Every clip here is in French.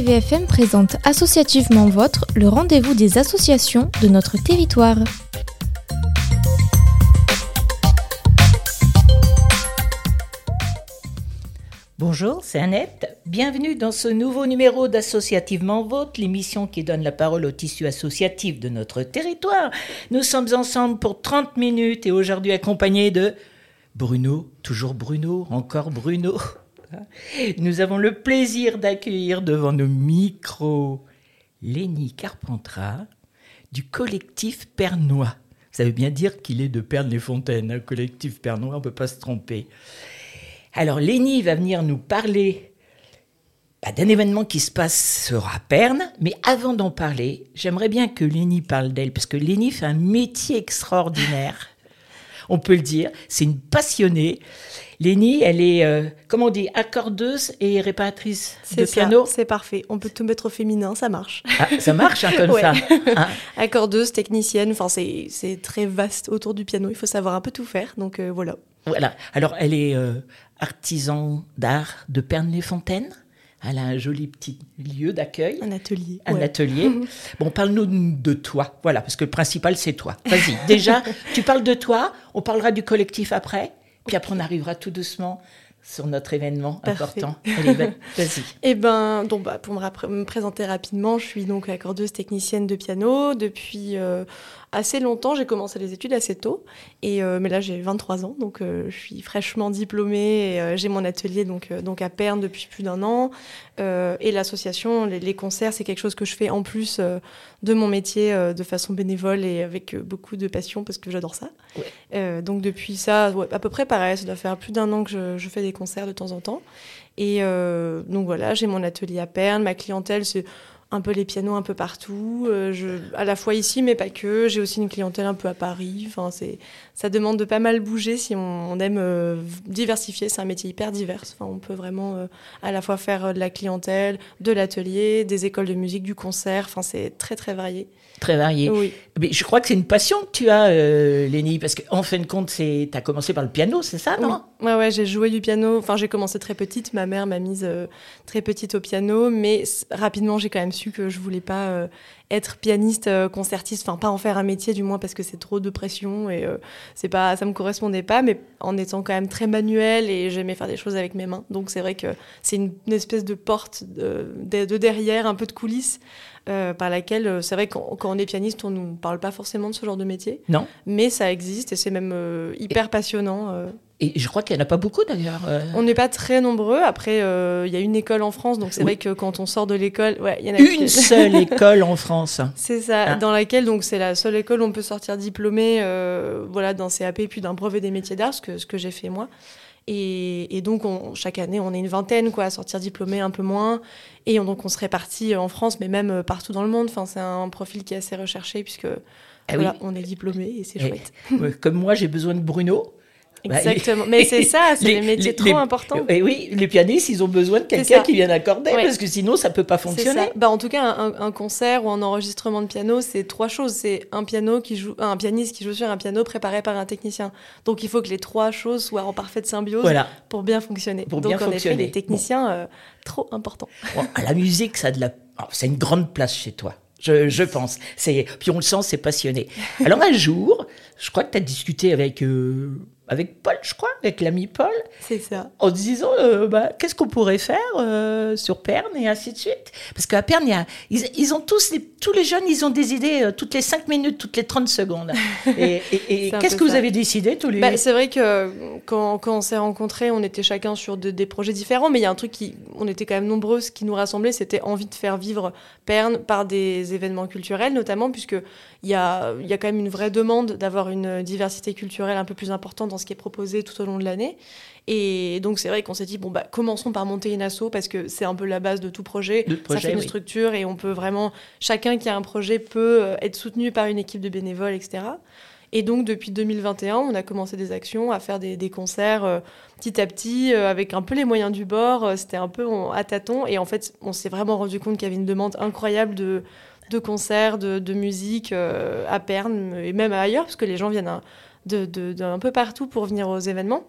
RCVFM présente Associativement Vôtre, le rendez-vous des associations de notre territoire. Bonjour, c'est Annette. Bienvenue dans ce nouveau numéro d'Associativement Vôtre, l'émission qui donne la parole au tissu associatif de notre territoire. Nous sommes ensemble pour 30 minutes et aujourd'hui accompagnés de Bruno, toujours Bruno, encore Bruno. Nous avons le plaisir d'accueillir devant nos micros Lénie Carpentras du collectif Pernois. Ça veut bien dire qu'il est de Pernes-les-Fontaines, un collectif Pernois, on ne peut pas se tromper. Alors Lénie va venir nous parler d'un événement qui se passe à Pernes, mais avant d'en parler, j'aimerais bien que Lénie parle d'elle, parce que Lénie fait un métier extraordinaire, on peut le dire, c'est une passionnée. Lénie, elle est, accordeuse et réparatrice de piano. C'est parfait, on peut tout mettre au féminin, ça marche. Ah, ça marche comme ouais. ça hein. Accordeuse, technicienne, c'est très vaste autour du piano, il faut savoir un peu tout faire, donc voilà. Voilà, alors elle est artisan d'art de Pernes-les-Fontaines. Elle a un joli petit lieu d'accueil. Un atelier. Un atelier. Bon, parle-nous de toi, voilà, parce que le principal, c'est toi. Vas-y, déjà, tu parles de toi, on parlera du collectif après, puis après on arrivera tout doucement sur notre événement important. Allez, vas-y. Pour me présenter rapidement, je suis donc accordeuse technicienne de piano depuis assez longtemps. J'ai commencé les études assez tôt, mais là j'ai 23 ans, donc je suis fraîchement diplômée et j'ai mon atelier donc à Pernes depuis plus d'1 an. Et l'association, les concerts, c'est quelque chose que je fais en plus de mon métier de façon bénévole et avec beaucoup de passion parce que j'adore ça. Ouais. Donc depuis ça, à peu près pareil, ça doit faire plus d'1 an que je fais des concerts de temps en temps. Et donc voilà, j'ai mon atelier à Pernes, ma clientèle c'est un peu les pianos un peu partout, à la fois ici mais pas que. J'ai aussi une clientèle un peu à Paris. Enfin, ça demande de pas mal bouger si on aime diversifier. C'est un métier hyper divers. Enfin, on peut vraiment à la fois faire de la clientèle, de l'atelier, des écoles de musique, du concert. Enfin, c'est très très varié. Très varié. Oui. Mais je crois que c'est une passion que tu as, Lénie, parce qu'en fin de compte, tu as commencé par le piano, c'est ça, non ? Oui. Ouais, j'ai joué du piano. Enfin, j'ai commencé très petite. Ma mère m'a mise très petite au piano, mais rapidement, j'ai quand même su que je voulais pas être pianiste, concertiste. Enfin, pas en faire un métier, du moins, parce que c'est trop de pression et ça me correspondait pas. Mais en étant quand même très manuelle et j'aimais faire des choses avec mes mains. Donc, c'est vrai que c'est une espèce de porte de derrière, un peu de coulisses. Par laquelle, c'est vrai quand on est pianiste, on ne nous parle pas forcément de ce genre de métier. Non. Mais ça existe et c'est même hyper passionnant. Et je crois qu'il n'y en a pas beaucoup d'ailleurs. On n'est pas très nombreux. Après, il y a une école en France, donc c'est vrai que quand on sort de l'école... il y en a une seule école en France. C'est ça, dans laquelle donc, c'est la seule école où on peut sortir diplômé d'un CAP puis d'un brevet des métiers d'art, ce que j'ai fait moi. Et donc, chaque année, on est une vingtaine à sortir diplômés, un peu moins. Et donc, on se répartit en France, mais même partout dans le monde. Enfin, c'est un profil qui est assez recherché, puisque on est diplômés et c'est chouette. Comme moi, j'ai besoin de Bruno. Exactement. Mais c'est ça, c'est des métiers trop importants. Et oui, les pianistes, ils ont besoin de quelqu'un qui vienne accorder, parce que sinon, ça ne peut pas fonctionner. En tout cas, un concert ou un enregistrement de piano, c'est 3 choses. C'est un pianiste qui joue sur un piano préparé par un technicien. Donc, il faut que les 3 choses soient en parfaite symbiose pour bien fonctionner. En effet, les techniciens, trop importants. Bon, la musique, ça a une grande place chez toi. Je pense. Puis on le sent, c'est passionné. Alors un jour, je crois que tu as discuté avec Paul, avec l'ami Paul. C'est ça. En disant, qu'est-ce qu'on pourrait faire sur Pernes et ainsi de suite. Parce qu'à Pernes, ils ont tous les jeunes, ils ont des idées toutes les 5 minutes, toutes les 30 secondes. Et qu'est-ce que vous avez décidé tous les... C'est vrai que quand on s'est rencontrés, on était chacun sur des projets différents, mais il y a un truc on était quand même nombreux, ce qui nous rassemblait, c'était envie de faire vivre Pernes par des événements culturels, notamment, puisqu'il y a quand même une vraie demande d'avoir une diversité culturelle un peu plus importante dans ce qui est proposé tout au long de l'année. Et donc, c'est vrai qu'on s'est dit, commençons par monter une asso, parce que c'est un peu la base de tout projet. Ça fait une structure et on peut vraiment... Chacun qui a un projet peut être soutenu par une équipe de bénévoles, etc. Et donc, depuis 2021, on a commencé des actions, à faire des concerts petit à petit, avec un peu les moyens du bord. C'était un peu à tâtons. Et en fait, on s'est vraiment rendu compte qu'il y avait une demande incroyable de concerts, de musique à Pernes, et même ailleurs, parce que les gens viennent d'un peu partout pour venir aux événements.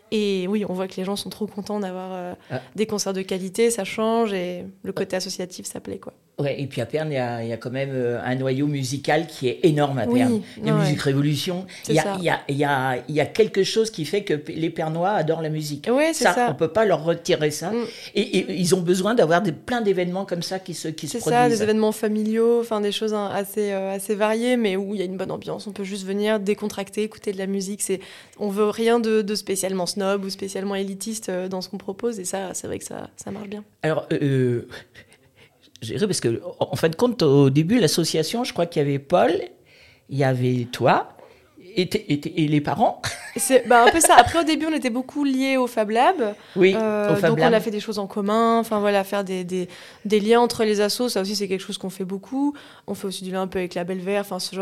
Et oui, on voit que les gens sont trop contents d'avoir des concerts de qualité, ça change, et le côté associatif, ça plaît, quoi. Ouais, et puis à Perne, il y a quand même un noyau musical qui est énorme à Perne. La Musique Révolution. Il y a quelque chose qui fait que les Pernois adorent la musique. Oui, c'est ça. On ne peut pas leur retirer ça. Et ils ont besoin d'avoir plein d'événements comme ça qui se produisent. C'est ça, des événements familiaux, des choses assez variées, mais où il y a une bonne ambiance. On peut juste venir décontracter, écouter de la musique. On veut rien de spécialement snob ou spécialement élitiste dans ce qu'on propose. Et ça, c'est vrai que ça marche bien. Alors... parce que, en fin de compte, au début, l'association, je crois qu'il y avait Paul, il y avait toi et les parents. C'est un peu ça. Après, au début, on était beaucoup liés au Fab Lab. Oui, au Fab Lab. Donc, on a fait des choses en commun. Faire des liens entre les assos, ça aussi, c'est quelque chose qu'on fait beaucoup. On fait aussi du lien un peu avec la Belle Vert. C'est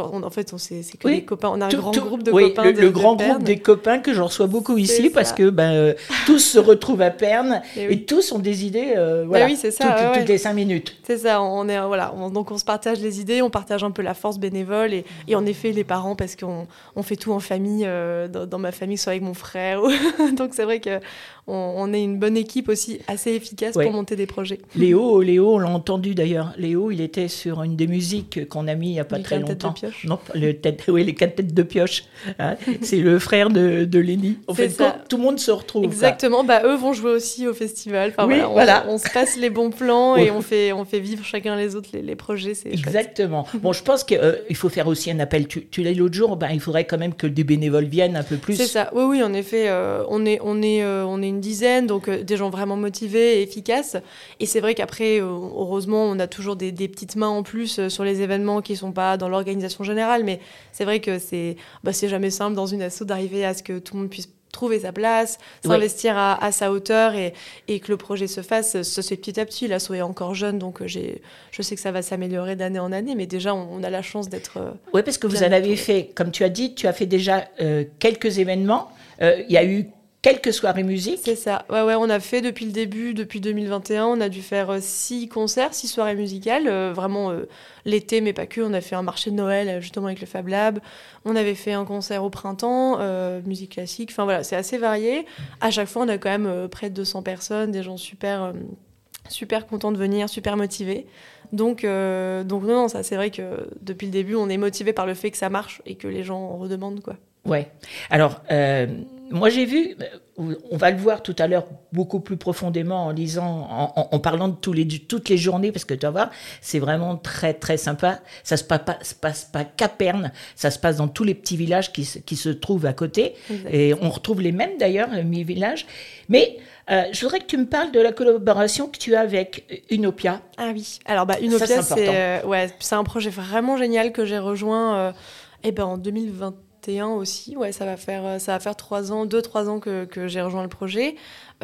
que des copains. On a un grand groupe de copains. Le grand groupe des copains que je reçois beaucoup ici parce que tous se retrouvent à Perne et tous ont des idées oui, c'est ça, toutes les 5 minutes. C'est ça. Donc, on se partage les idées, on partage un peu la force bénévole et en effet, les parents, parce qu'on fait tout en famille, dans ma famille, soit avec mon frère. Donc c'est vrai qu'on est une bonne équipe aussi, assez efficace pour monter des projets. Léo, on l'a entendu d'ailleurs. Léo, il était sur une des musiques qu'on a mis il n'y a pas très longtemps. Non, les 4 têtes de pioche. Hein. C'est le frère de Lénie. En fait, tout le monde se retrouve. Exactement. Eux vont jouer aussi au festival. On se passe les bons plans et on fait vivre chacun les autres les projets. C'est exactement. Bon, je pense qu'il faut faire aussi un appel. Tu l'as dit l'autre jour, il faudrait quand même que des bénévoles viennent un peu plus. C'est ça. Oui, en effet, on est une dizaine, donc des gens vraiment motivés et efficaces. Et c'est vrai qu'après, heureusement, on a toujours des petites mains en plus sur les événements qui sont pas dans l'organisation générale. Mais c'est vrai que c'est jamais simple dans une asso d'arriver à ce que tout le monde puisse trouver sa place, s'investir à sa hauteur et que le projet se fasse. Ça se fait petit à petit. L'asso est encore jeune, donc je sais que ça va s'améliorer d'année en année, mais déjà, on a la chance d'être... Oui, parce que vous en avez fait, comme tu as dit, tu as fait déjà quelques événements. Il y a eu quelques soirées musique. C'est ça. Ouais, on a fait depuis le début, depuis 2021, on a dû faire 6 concerts, 6 soirées musicales, vraiment l'été, mais pas que. On a fait un marché de Noël, justement, avec le Fab Lab. On avait fait un concert au printemps, musique classique. C'est assez varié. À chaque fois, on a quand même près de 200 personnes, des gens super contents de venir, super motivés. Donc non, ça, c'est vrai que depuis le début, on est motivé par le fait que ça marche et que les gens en redemandent, quoi. Ouais. Alors, moi, j'ai vu, on va le voir tout à l'heure beaucoup plus profondément en lisant, en parlant de toutes les journées, parce que tu vas voir, c'est vraiment très, très sympa. Ça se passe pas qu'à Perne, ça se passe dans tous les petits villages qui se trouvent à côté. Exactement. Et on retrouve les mêmes, d'ailleurs, les villages. Mais je voudrais que tu me parles de la collaboration que tu as avec Unopia. Ah oui. Alors, Unopia, c'est un projet vraiment génial que j'ai rejoint en 2021 aussi. Ouais, ça va faire 2-3 ans que j'ai rejoint le projet.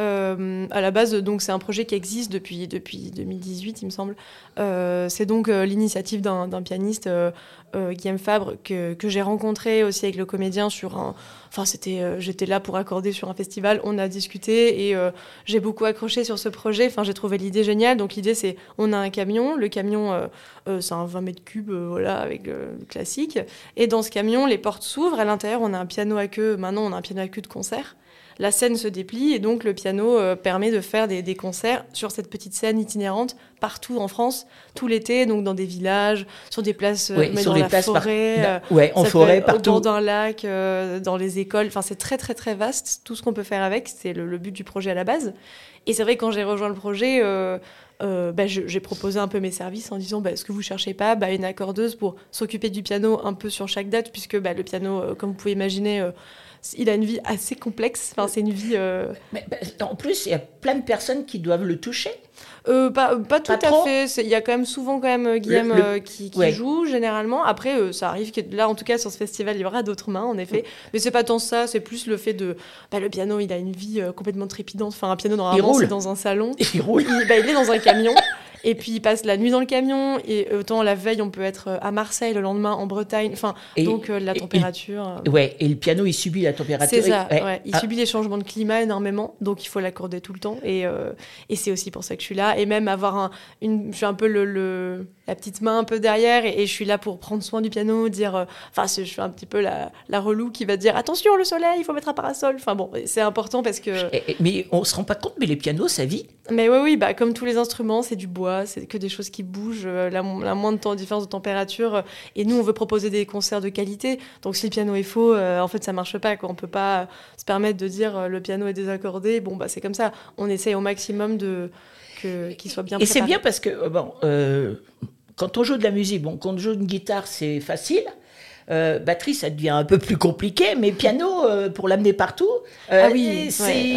À la base, donc, c'est un projet qui existe depuis 2018, il me semble. C'est donc l'initiative d'un pianiste, Guillaume Fabre, que j'ai rencontré aussi avec le comédien j'étais là pour accorder sur un festival, on a discuté et j'ai beaucoup accroché sur ce projet. J'ai trouvé l'idée géniale. Donc l'idée, c'est, on a un camion, le camion c'est un 20 mètres cubes, avec le classique. Et dans ce camion, les portes s'ouvrent. À l'intérieur, on a un piano à queue. Maintenant, on a un piano à queue de concert. La scène se déplie et donc le piano permet de faire des concerts sur cette petite scène itinérante partout en France, tout l'été, donc dans des villages, sur des places, sur dans la forêt, en forêt, partout. Au bord d'un lac, dans les écoles. C'est très, très, très vaste, tout ce qu'on peut faire avec. C'est le but du projet à la base. Et c'est vrai que quand j'ai rejoint le projet, j'ai proposé un peu mes services en disant est-ce que vous cherchez pas une accordeuse pour s'occuper du piano un peu sur chaque date, puisque le piano, comme vous pouvez imaginer, il a une vie assez complexe. C'est une vie... Mais, en plus, il y a plein de personnes qui doivent le toucher. Pas tout à fait. Il y a quand même souvent Guillaume qui joue généralement. Après, ça arrive que là, en tout cas sur ce festival, il y aura d'autres mains, en effet. Mais c'est pas tant ça. C'est plus le fait de le piano. Il a une vie complètement trépidante. Un piano normalement c'est dans un salon. Il roule. Il est dans un camion. Et puis il passe la nuit dans le camion, et autant la veille on peut être à Marseille, le lendemain en Bretagne, enfin donc la température. Ouais, et le piano il subit la température. C'est ça, ouais. Il subit les changements de climat énormément, donc il faut l'accorder tout le temps, et c'est aussi pour ça que je suis là, et même avoir je suis un peu la petite main un peu derrière, et je suis là pour prendre soin du piano, dire, je suis un petit peu la relou qui va dire attention le soleil, il faut mettre un parasol, enfin bon, c'est important parce que. Mais on se rend pas compte, mais les pianos ça vit. Mais oui, bah comme tous les instruments, c'est du bois, c'est que des choses qui bougent, la moindre différence de température, et nous on veut proposer des concerts de qualité, donc si le piano est faux, en fait ça marche pas, quoi. On peut pas se permettre de dire le piano est désaccordé, bon bah c'est comme ça, on essaye au maximum qu'il soit bien préparé. Et c'est bien parce que quand on joue de la musique, quand on joue une guitare c'est facile. Batterie, ça devient un peu plus compliqué, mais piano, pour l'amener partout, c'est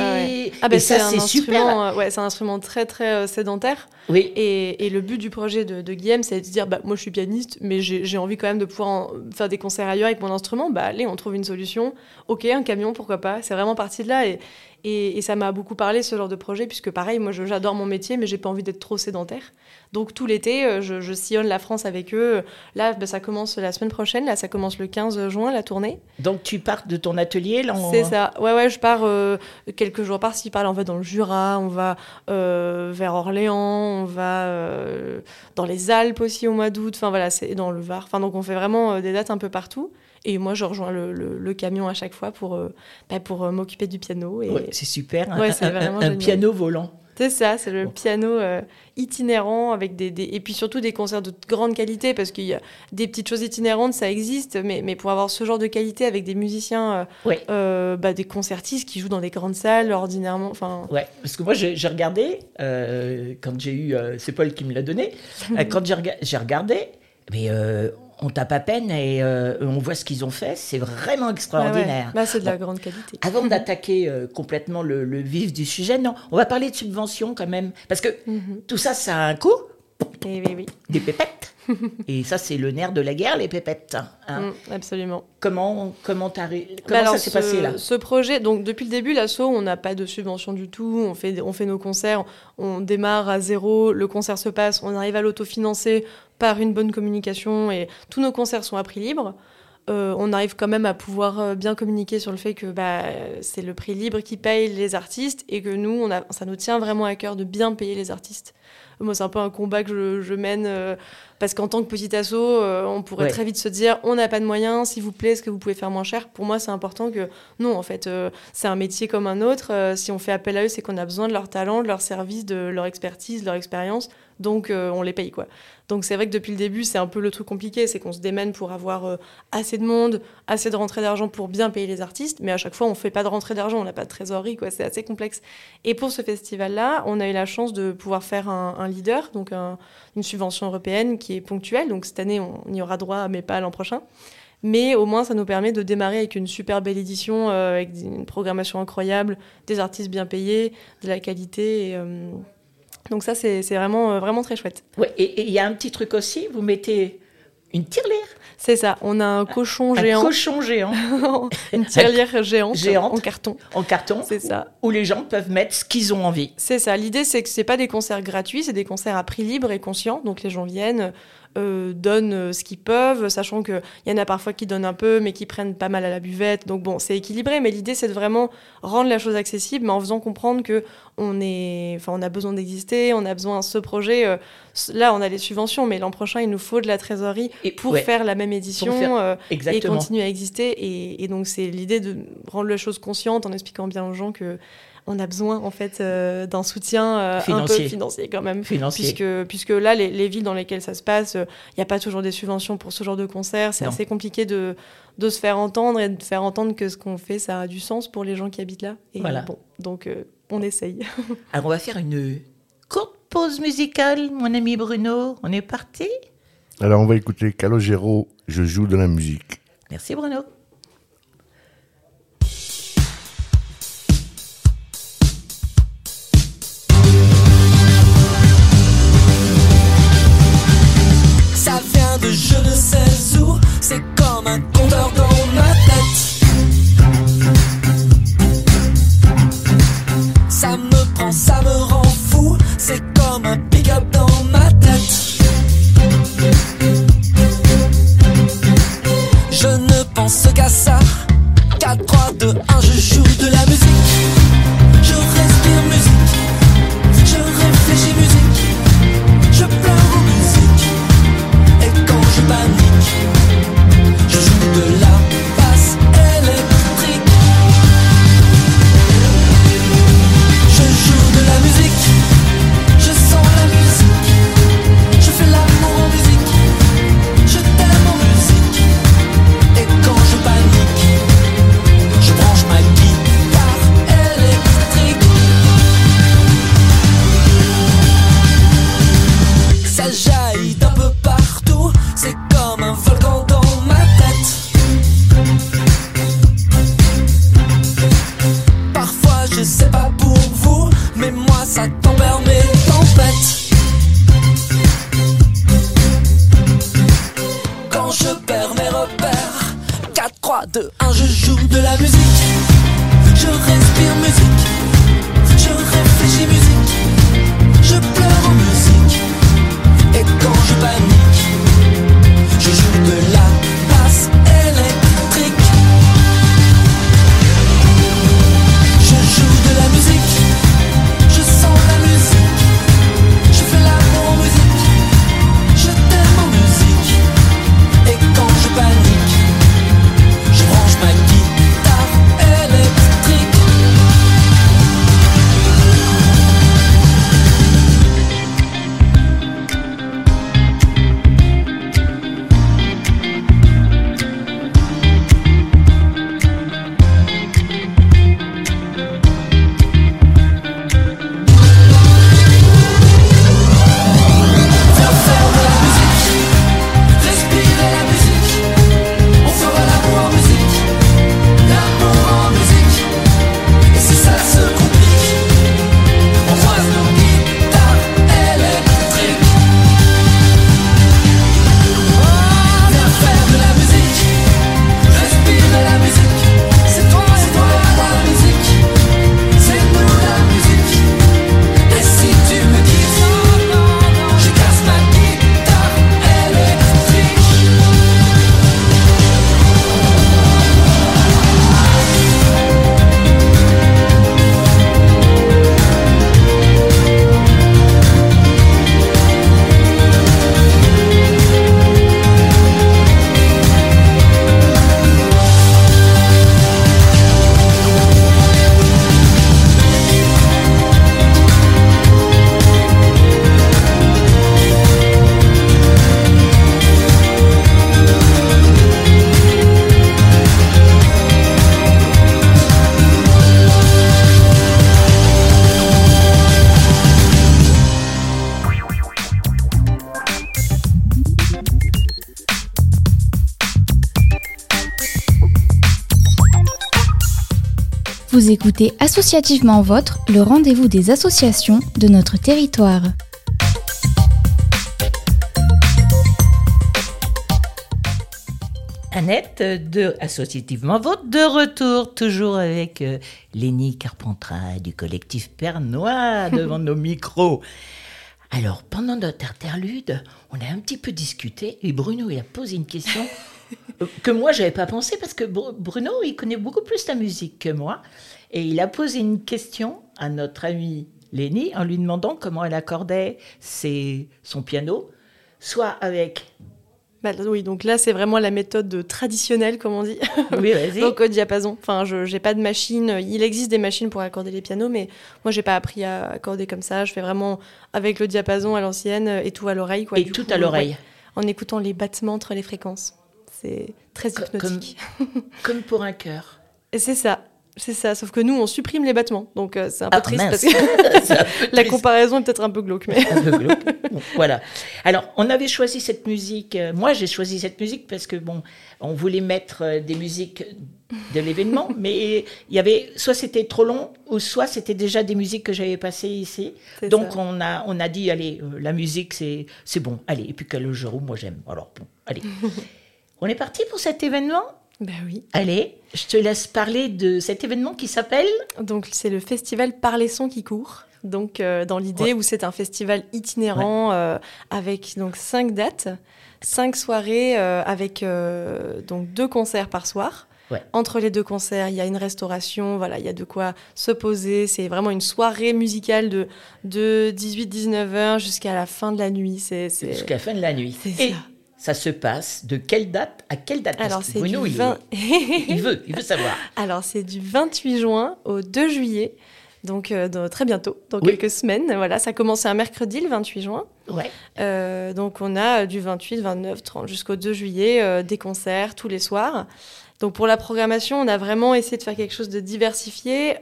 super. C'est un instrument très très sédentaire. Oui. Et le but du projet de Guillaume, c'est de se dire, moi je suis pianiste, mais j'ai envie quand même de pouvoir faire des concerts ailleurs avec mon instrument. Allez, on trouve une solution. Ok, un camion, pourquoi pas. C'est vraiment parti de là. Et ça m'a beaucoup parlé, ce genre de projet, puisque pareil, moi j'adore mon métier, mais j'ai pas envie d'être trop sédentaire. Donc tout l'été, je sillonne la France avec eux. Là, ça commence la semaine prochaine, là ça commence le 15 juin, la tournée. Donc tu pars de ton atelier là C'est ça, ouais, je pars quelques jours par-ci, par-là, on va dans le Jura, on va vers Orléans, on va dans les Alpes aussi au mois d'août, enfin voilà, c'est dans le Var. Enfin, donc on fait vraiment des dates un peu partout. Et moi, je rejoins le camion à chaque fois pour m'occuper du piano. Ouais, c'est super, c'est un piano volant. C'est ça, c'est le piano itinérant avec et puis surtout des concerts de grande qualité, parce qu'il y a des petites choses itinérantes, ça existe, mais pour avoir ce genre de qualité avec des musiciens, des concertistes qui jouent dans des grandes salles ordinairement. Ouais, parce que moi j'ai regardé, quand j'ai eu, c'est Paul qui me l'a donné, quand j'ai regardé, mais on tape à peine et on voit ce qu'ils ont fait, c'est vraiment extraordinaire. C'est de la grande qualité. Avant d'attaquer complètement le vif du sujet, non, on va parler de subventions quand même, parce que tout ça, ça a un coût. Oui. Des pépettes. Et ça, c'est le nerf de la guerre, les pépettes. Absolument. Comment ça s'est passé là ? Ce projet, donc depuis le début, l'asso, on n'a pas de subvention du tout. On fait nos concerts, on démarre à zéro, le concert se passe, on arrive à l'autofinancer par une bonne communication, et tous nos concerts sont à prix libre. On arrive quand même à pouvoir bien communiquer sur le fait que c'est le prix libre qui paye les artistes, et que nous, ça nous tient vraiment à cœur de bien payer les artistes. Moi, c'est un peu un combat que je mène, parce qu'en tant que petit asso, on pourrait très vite se dire on n'a pas de moyens, s'il vous plaît, est-ce que vous pouvez faire moins cher ? Pour moi, c'est important que non, en fait, c'est un métier comme un autre. Si on fait appel à eux, c'est qu'on a besoin de leur talent, de leur service, de leur expertise, de leur expérience. Donc, on les paye, quoi. Donc, c'est vrai que depuis le début, c'est un peu le truc compliqué, c'est qu'on se démène pour avoir assez de monde, assez de rentrée d'argent pour bien payer les artistes, mais à chaque fois, on fait pas de rentrée d'argent, on n'a pas de trésorerie, quoi. C'est assez complexe. Et pour ce festival-là, on a eu la chance de pouvoir faire un leader, donc une subvention européenne qui est ponctuelle. Donc, cette année, on y aura droit, mais pas l'an prochain. Mais au moins, ça nous permet de démarrer avec une super belle édition, avec une programmation incroyable, des artistes bien payés, de la qualité. Donc ça, c'est vraiment, vraiment très chouette. Ouais, et il y a un petit truc aussi, vous mettez une tirelire. C'est ça, on a un cochon géant. Un cochon géant. Une tirelire géante en carton. En carton. C'est ça. Où les gens peuvent mettre ce qu'ils ont envie. C'est ça. L'idée, c'est que c'est pas des concerts gratuits, c'est des concerts à prix libre et conscient. Donc les gens viennent, donnent ce qu'ils peuvent, sachant qu'il y en a parfois qui donnent un peu, mais qui prennent pas mal à la buvette. Donc bon, c'est équilibré, mais l'idée, c'est de vraiment rendre la chose accessible, mais en faisant comprendre que on a besoin d'exister, on a besoin de ce projet. Là, on a les subventions, mais l'an prochain, il nous faut de la trésorerie pour faire la même édition et continuer à exister. Et donc, c'est l'idée de rendre la chose consciente en expliquant bien aux gens que on a besoin en fait d'un soutien un peu financier quand même, puisque là les villes dans lesquelles ça se passe, il n'y a pas toujours des subventions pour ce genre de concert, c'est assez compliqué de se faire entendre et de faire entendre que ce qu'on fait ça a du sens pour les gens qui habitent là. Et donc on essaye. Alors on va faire une courte pause musicale, mon ami Bruno, on est parti. Alors on va écouter Calogero, Je joue de la musique. Merci Bruno. Ça vient de je ne sais où, c'est comme un compteur dans ma tête. Ça me prend, ça me rend fou, c'est comme un pick-up dans ma Je ne pense qu'à ça. 4, 3, 2, 1, je joue de la musique. Je respire musique. Je réfléchis musique. Je pleure en musique. Et quand je panique, je joue de la basse électrique. Je joue de la musique. Je sens la musique. Je fais l'amour en musique. Je t'aime en musique. Et quand je panique, je branche ma guitare électrique. Ça jaillit d'un peu partout. C'est comme un volcan dans ma tête. Parfois je sais pas pour vous, mais moi ça tempère mes tempêtes. Quand je perds mes repères, 4, 3, 2, 1, je joue de la musique. Je respire musique. Je réfléchis musique. Je pleure en musique. Et quand je panique, je joue de la basse électrique. Je joue de la musique. Je sens la musique. Je fais l'amour en musique. Je t'aime en musique. Et quand je panique, je branche ma guitare électrique. Viens faire de la musique, respirer la musique. On fera l'amour en musique, l'amour en musique. Et si ça se complique, on croise nos guitares électriques. Viens faire de la musique, respirer la musique. C'est toi la musique, c'est nous la musique. Et si tu me dis non, je casse ma guitare électrique. Vous écoutez Associativement Vôtre, le rendez-vous des associations de notre territoire. Annette de Associativement Vôtre, de retour, toujours avec Lénie Carpentras du collectif Pernois devant nos micros. Alors, pendant notre interlude, on a un petit peu discuté et Bruno il a posé une question que moi, je n'avais pas pensé parce que Bruno, il connaît beaucoup plus la musique que moi. Et il a posé une question à notre amie Lénie en lui demandant comment elle accordait son piano, soit avec... Oui, donc là, c'est vraiment la méthode traditionnelle, comme on dit. Oui, vas-y. Donc au diapason. Enfin, je n'ai pas de machine. Il existe des machines pour accorder les pianos, mais moi, je n'ai pas appris à accorder comme ça. Je fais vraiment avec le diapason à l'ancienne et tout à l'oreille. Et tout à l'oreille. En écoutant les battements entre les fréquences. C'est très hypnotique. Comme pour un chœur. Et c'est ça. C'est ça, sauf que nous, on supprime les battements. Donc, c'est un peu triste mince. parce que la comparaison est peut-être un peu glauque. Mais... Un peu glauque. Bon, voilà. Alors, on avait choisi cette musique. Moi, j'ai choisi cette musique parce que, on voulait mettre des musiques de l'événement, mais il y avait, soit c'était trop long, ou soit c'était déjà des musiques que j'avais passées ici. C'est Donc, ça. on a dit, allez, la musique, c'est bon. Allez, et puis Calogero, moi, j'aime. Alors, bon, allez. On est parti pour cet événement ? Ben oui. Allez, je te laisse parler de cet événement qui s'appelle... Donc, c'est le festival Par les sons qui courent. donc dans l'idée où c'est un festival itinérant avec donc 5 dates, 5 soirées avec donc 2 concerts par soir. Ouais. Entre les 2 concerts, il y a une restauration, voilà, il y a de quoi se poser. C'est vraiment une soirée musicale de 18-19 heures jusqu'à la fin de la nuit. Jusqu'à la fin de la nuit. C'est ça se passe de quelle date à quelle date? Alors, c'est Bruno, du 20... il veut savoir. Alors, c'est du 28 juin au 2 juillet, donc très bientôt, dans quelques semaines. Voilà, ça commence un mercredi, le 28 juin. Ouais. Donc, on a du 28, 29, 30 jusqu'au 2 juillet, des concerts tous les soirs. Donc, pour la programmation, on a vraiment essayé de faire quelque chose de diversifié.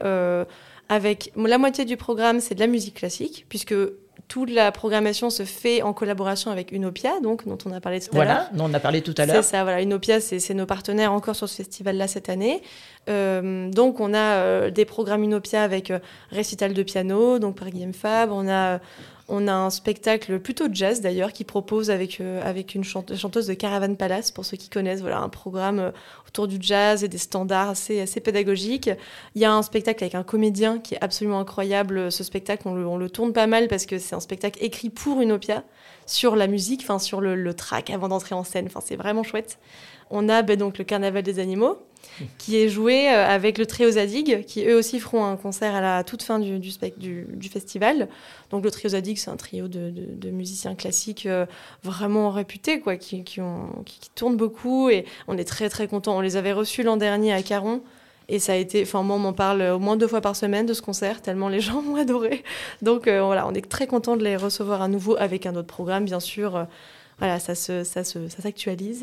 Avec la moitié du programme, c'est de la musique classique, puisque toute la programmation se fait en collaboration avec Unopia, donc, dont on a parlé tout à l'heure. Voilà, dont on a parlé tout à l'heure. C'est ça, voilà. Unopia, c'est nos partenaires encore sur ce festival-là cette année. Donc, on a des programmes Unopia avec récital de piano, donc par Guillaume Fabre. On a un spectacle plutôt jazz, d'ailleurs, qui propose avec une chanteuse de Caravan Palace, pour ceux qui connaissent, voilà, un programme autour du jazz et des standards assez pédagogiques. Il y a un spectacle avec un comédien qui est absolument incroyable. Ce spectacle, on le tourne pas mal parce que c'est un spectacle écrit pour Unopia, sur la musique, enfin sur le track avant d'entrer en scène. Enfin, c'est vraiment chouette. On a donc le Carnaval des animaux, qui est joué avec le trio Zadig, qui eux aussi feront un concert à la toute fin du festival. Donc le trio Zadig, c'est un trio de musiciens classiques vraiment réputés, quoi, qui tournent beaucoup, et on est très très contents. On les avait reçus l'an dernier à Caron, et ça a été, enfin moi on m'en parle au moins 2 fois par semaine de ce concert, tellement les gens m'ont adoré. Donc voilà, on est très contents de les recevoir à nouveau avec un autre programme, bien sûr. Voilà, ça s'actualise.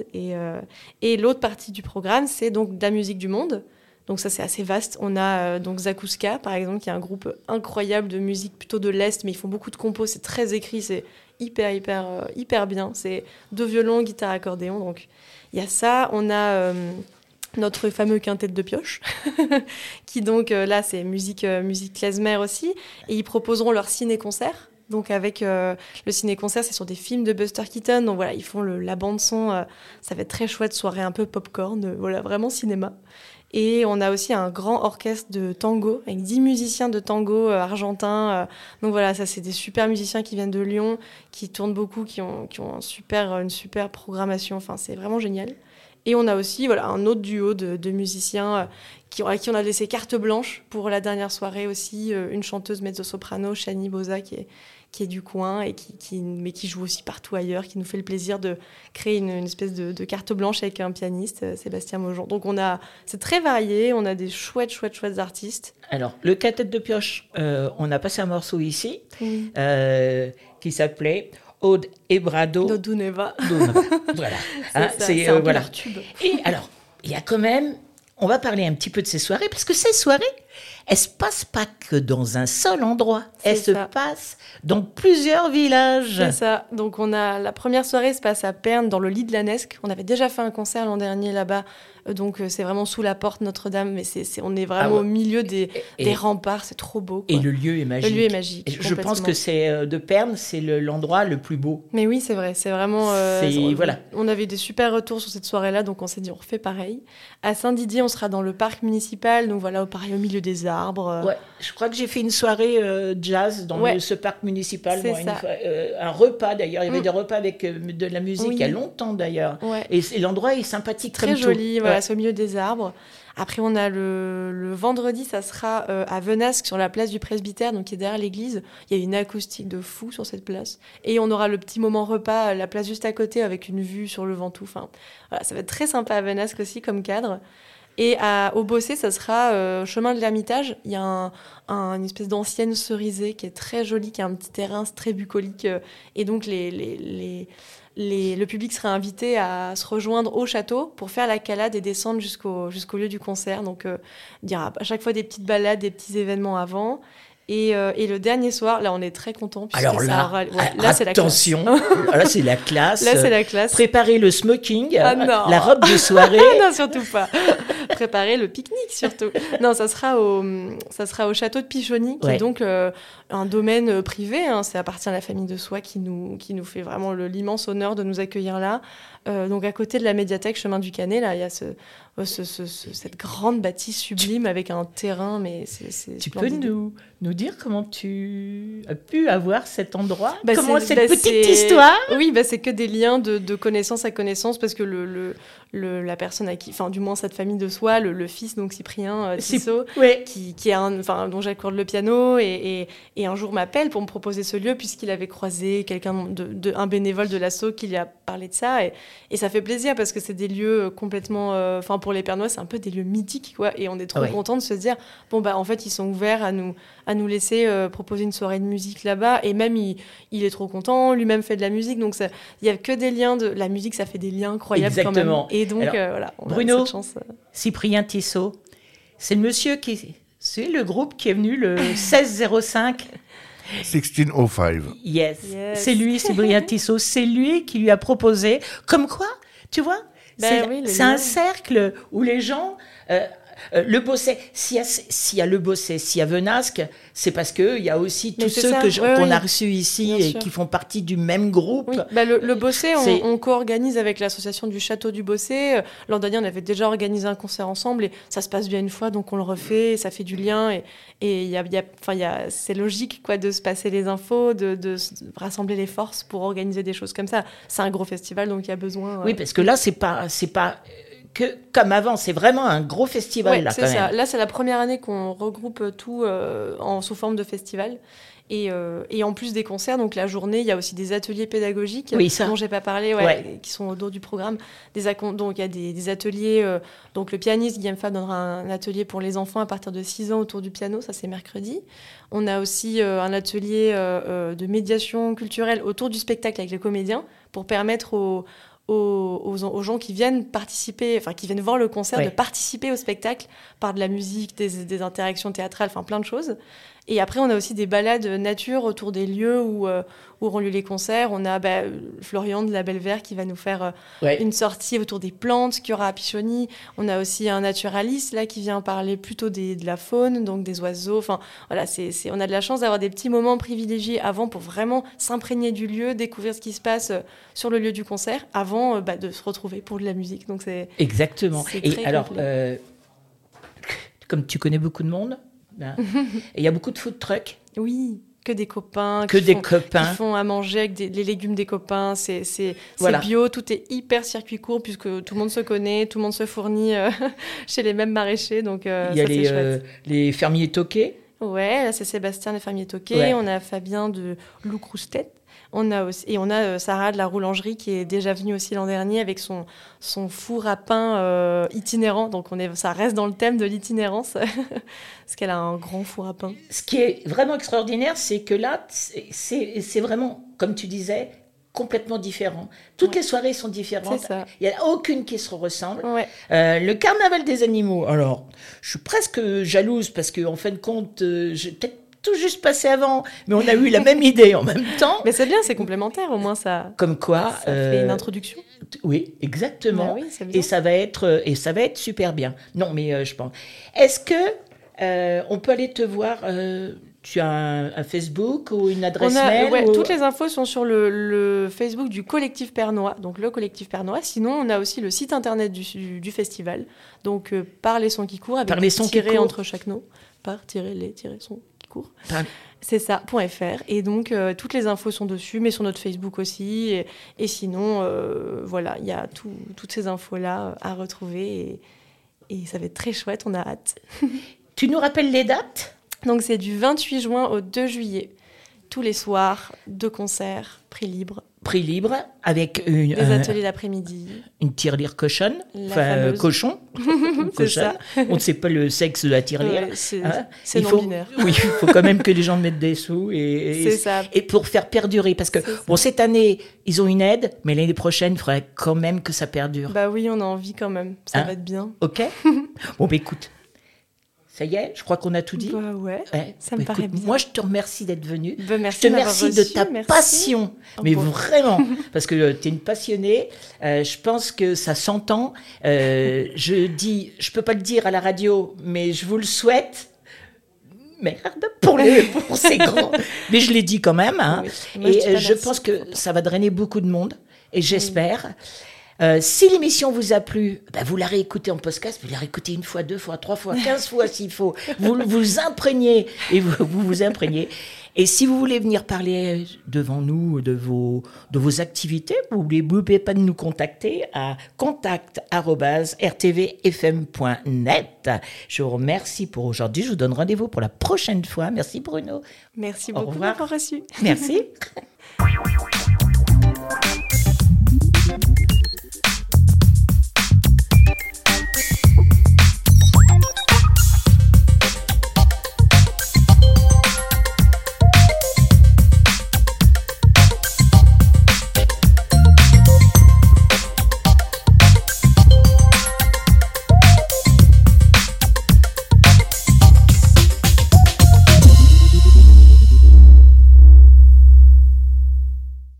Et l'autre partie du programme, c'est donc de la musique du monde. Donc ça, c'est assez vaste. On a donc Zakouska, par exemple, qui est un groupe incroyable de musique plutôt de l'Est, mais ils font beaucoup de compos, c'est très écrit, c'est hyper bien. C'est 2 violons, guitare, accordéon. Donc il y a ça. On a notre fameux quintet de pioche, qui donc, là, c'est musique klezmer aussi. Et ils proposeront leur ciné-concert. Donc avec le ciné-concert, c'est sur des films de Buster Keaton. Donc voilà, ils font la bande-son. Ça va être très chouette, soirée un peu popcorn. Voilà, vraiment cinéma. Et on a aussi un grand orchestre de tango, avec 10 musiciens de tango argentins. Donc voilà, ça, c'est des super musiciens qui viennent de Lyon, qui tournent beaucoup, qui ont une super programmation. Enfin, c'est vraiment génial. Et on a aussi un autre duo de musiciens à qui on a laissé carte blanche pour la dernière soirée aussi. Une chanteuse mezzo-soprano, Shani Boza, qui est du coin et mais qui joue aussi partout ailleurs, qui nous fait le plaisir de créer une espèce de carte blanche avec un pianiste, Sébastien Maujon. Donc c'est très varié, on a des chouettes artistes. Alors, le quintet de pioche, on a passé un morceau ici qui s'appelait Aude et Brado. Doduneva. Voilà. C'est un peu voilà. leur tube. Et alors, il y a quand même, on va parler un petit peu de ces soirées, parce que ces soirées, elles se passent pas que dans un seul endroit. Elles se passent dans plusieurs villages. C'est ça. Donc la première soirée se passe à Pernes, dans le lit de la Nesque. On avait déjà fait un concert l'an dernier là-bas. Donc c'est vraiment sous la porte Notre-Dame, mais on est vraiment au milieu des remparts, c'est trop beau, quoi. Et le lieu est magique. Le lieu est magique. Je pense que c'est de Pernes, c'est l'endroit le plus beau. Mais oui, c'est vrai, c'est vraiment. Voilà. On avait des super retours sur cette soirée-là, donc on s'est dit on refait pareil. À Saint-Didier, on sera dans le parc municipal, donc voilà, pareil au milieu des arbres. Ouais, je crois que j'ai fait une soirée jazz dans ce parc municipal. C'est ça. Un repas d'ailleurs, il y avait des repas avec de la musique il y a longtemps d'ailleurs. Ouais. Et l'endroit est sympathique. Très joli, voilà, c'est au milieu des arbres. Après, on a le vendredi, ça sera à Venasque, sur la place du presbytère, donc qui est derrière l'église. Il y a une acoustique de fou sur cette place. Et on aura le petit moment repas à la place juste à côté, avec une vue sur le Ventoux. Enfin, voilà, ça va être très sympa à Venasque aussi comme cadre. Et au Bossé, ça sera chemin de l'Ermitage. Il y a une espèce d'ancienne cerisée qui est très jolie, qui a un petit terrain très bucolique. Et donc, le public sera invité à se rejoindre au château pour faire la calade et descendre jusqu'au lieu du concert. Donc, il y aura à chaque fois des petites balades, des petits événements avant. Et le dernier soir, là, on est très contents. Alors là, c'est la attention, là, c'est la classe. Là, c'est la classe. Préparer le smoking, la robe de soirée. Non, surtout pas. Préparer le pique-nique. surtout. Non, ça sera au château de Pichony, qui est donc un domaine privé. Hein. Ça appartient à la famille de Soie qui nous fait vraiment l'immense honneur de nous accueillir là. Donc à côté de la médiathèque Chemin du Canet, là, il y a cette grande bâtisse sublime avec un terrain, mais c'est Tu splendide. peux nous dire comment tu as pu avoir cet endroit? Bah, Comment c'est- cette bah, petite c'est- histoire? Oui, c'est que des liens de connaissance à connaissance, parce que la personne enfin du moins cette famille de Soie, le fils, donc Cyprien Tissot, Ouais. qui est dont j'accorde le piano, et un jour m'appelle pour me proposer ce lieu, puisqu'il avait croisé un bénévole de l'asso qui lui a parlé de ça, et ça fait plaisir, parce que c'est des lieux complètement, pour les Pernois, c'est un peu des lieux mythiques, quoi, et on est trop contents de se dire, en fait, ils sont ouverts à nous laisser proposer une soirée de musique là-bas, et même il est trop content, lui-même fait de la musique, donc il y a que des liens la musique, ça fait des liens incroyables. Exactement. Quand même. Et donc Alors, on a Bruno, cette chance. Cyprien Tissot, c'est le monsieur c'est le groupe qui est venu le 1605. 1605. Yes. Yes. C'est lui, Cyprien Tissot, c'est lui qui lui a proposé. Comme quoi, tu vois, c'est un cercle où les gens... le Bosset, s'il y a le Bosset, s'il y a Venasque, c'est parce qu'il y a aussi tous ceux qu'on a reçus ici et qui font partie du même groupe. Oui, le Bosset, on co-organise avec l'association du Château du Bosset. L'an dernier, on avait déjà organisé un concert ensemble et ça se passe bien une fois, donc on le refait, et ça fait du lien. Et c'est logique, quoi, de se passer les infos, de rassembler les forces pour organiser des choses comme ça. C'est un gros festival, donc il y a besoin... Oui, parce que là, c'est pas que comme avant, c'est vraiment un gros festival là, c'est quand ça. même. Là, c'est la première année qu'on regroupe tout sous forme de festival. Et en plus des concerts, donc la journée, il y a aussi des ateliers pédagogiques dont j'ai pas parlé, qui sont au dos du programme. Donc il y a des ateliers. Donc le pianiste Guillaume Fab donnera un atelier pour les enfants à partir de 6 ans autour du piano, ça c'est mercredi. On a aussi un atelier de médiation culturelle autour du spectacle avec les comédiens pour permettre aux gens qui viennent participer, qui viennent voir le concert, de participer au spectacle par de la musique, des interactions théâtrales, plein de choses. Et après, on a aussi des balades nature autour des lieux où auront lieu les concerts. On a Florian de la Belle Vert qui va nous faire une sortie autour des plantes qu'il y aura à Pichony. On a aussi un naturaliste là qui vient parler plutôt de la faune, donc des oiseaux. On a de la chance d'avoir des petits moments privilégiés avant pour vraiment s'imprégner du lieu, découvrir ce qui se passe sur le lieu du concert, avant de se retrouver pour de la musique. Donc c'est exactement. C'est et alors, comme tu connais beaucoup de monde. Et il y a beaucoup de food trucks. Oui, que des copains. Qui font à manger avec les légumes des copains. C'est voilà. Bio, tout est hyper circuit court puisque tout le monde se connaît, tout le monde se fournit chez les mêmes maraîchers. Donc, il y a les fermiers toqués. Ouais, là c'est Sébastien des fermiers toqués. Ouais. On a Fabien de Lou Croustet. On a Sarah de la Roulangerie qui est déjà venue aussi l'an dernier avec son four à pain itinérant. Donc ça reste dans le thème de l'itinérance parce qu'elle a un grand four à pain. Ce qui est vraiment extraordinaire, c'est que là, c'est vraiment, comme tu disais, complètement différent. Toutes les soirées sont différentes. C'est ça. Il n'y en a aucune qui se ressemble. Ouais. Le carnaval des animaux, alors, je suis presque jalouse parce qu'en fin de compte, j'ai peut-être tout juste passé avant, mais on a eu la même idée en même temps. Mais c'est bien, c'est complémentaire, au moins ça. Comme quoi, ça fait une introduction. Oui, exactement. Oui, c'est bien. Et ça va être super bien. Non, mais je pense. Est-ce que on peut aller te voir? Tu as un Facebook ou une adresse mail Toutes les infos sont sur le Facebook du collectif Pernois, donc le collectif Pernois. Sinon, on a aussi le site internet du festival, donc par les sons qui courent, avec des tirés entre chaque nom, par-les-sons qui courent. C'est ça, .fr. Et donc, toutes les infos sont dessus, mais sur notre Facebook aussi. Et sinon, il y a toutes ces infos-là à retrouver. Et ça va être très chouette, on a hâte. Tu nous rappelles les dates ? Donc, c'est du 28 juin au 2 juillet. Tous les soirs, 2 concerts, prix libre. Prix libre, avec des ateliers d'après-midi. Une tirelire cochonne. Cochon. C'est ça. On ne sait pas le sexe de la tirelire. C'est non-binaire. Oui, il faut quand même que les gens mettent des sous. C'est ça. Et pour faire perdurer. Parce que, cette année, ils ont une aide, mais l'année prochaine, il faudrait quand même que ça perdure. Bah oui, on a envie quand même. Ça va être bien. OK. Bon, écoute. Ça y est, je crois qu'on a tout dit. Ouais, ça me paraît bien. Moi, je te remercie d'être venue. Merci je te remercie de ta passion, mais vraiment, parce que tu es une passionnée. Je pense que ça s'entend. Je peux pas le dire à la radio, mais je vous le souhaite. Merde, pour ces grands. Mais je l'ai dit quand même. Hein. Oui. Et je pense que ça va drainer beaucoup de monde. Et j'espère. Si l'émission vous a plu, vous la réécoutez en podcast, vous la réécoutez 1 fois, 2 fois, 3 fois, 15 fois s'il faut. Vous vous imprégnez et vous imprégnez. Et si vous voulez venir parler devant nous de vos activités, vous n'oubliez pas de nous contacter à contact@rtvfm.net. Je vous remercie pour aujourd'hui. Je vous donne rendez-vous pour la prochaine fois. Merci Bruno. Merci beaucoup d'avoir reçu. Merci.